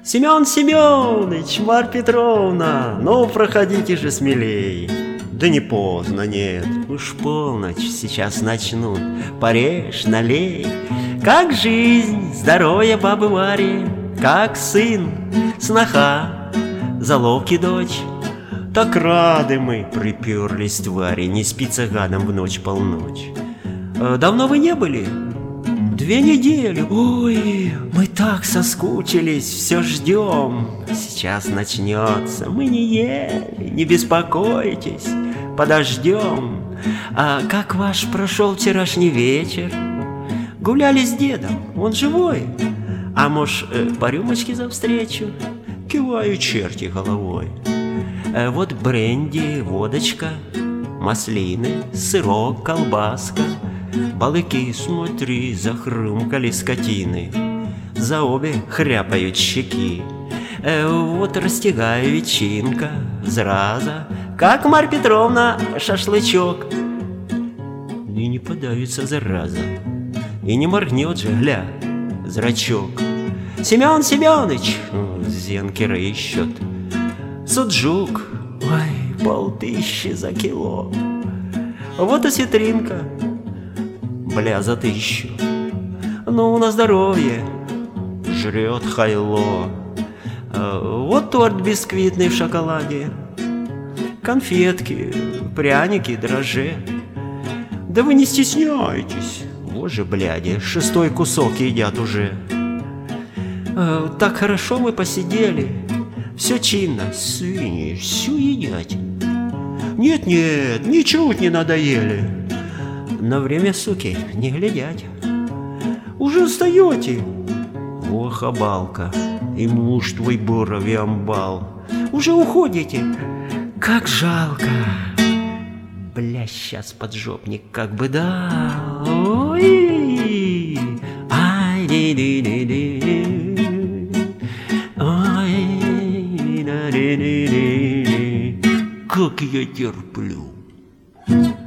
Семен Семеныч, Марья Петровна, ну проходите же смелей. Да не поздно, нет, уж полночь, сейчас начнут. Порежь, налей. Как жизнь, здоровье бабы Вари, как сын, сноха, заловки дочь. Так рады мы, приперлись твари, не спится гадом в ночь полночь. Давно вы не были? 2 недели. Ой, мы так соскучились, все ждем. Сейчас начнется, мы не ели, не беспокойтесь, подождем. А как ваш прошел вчерашний вечер? Гуляли с дедом, он живой? А может, по рюмочке за встречу? Киваю черти головой. Вот бренди, водочка, маслины, сырок, колбаска. Балыки, смотри, захрумкали скотины, за обе хряпают щеки. Вот растягаю ветчинка, зраза. Как, Марья Петровна, шашлычок? И не подавится зараза, и не моргнет же, гля, зрачок. Семен Семеныч, зенки рыщут. Суджук, ой, 5000 за кило. Вот и ситринка, бля, за 1000. Ну, на здоровье, жрет хайло. Вот торт бисквитный в шоколаде, конфетки, пряники, дрожжи. Да вы не стесняйтесь, боже, бляди, 6-й кусок едят уже. Так хорошо мы посидели, все чинно, свиньи, все едят. Нет-нет, ничуть не надоели. На время, суки, не глядять. Уже встаете? О, хабалка, и муж твой боровый амбал. Уже уходите? Как жалко. Бля, сейчас поджопник как бы дал. Ой, ай, ди-ди-ди-ди. Ой, да-ди-ди-ди. Как я терплю.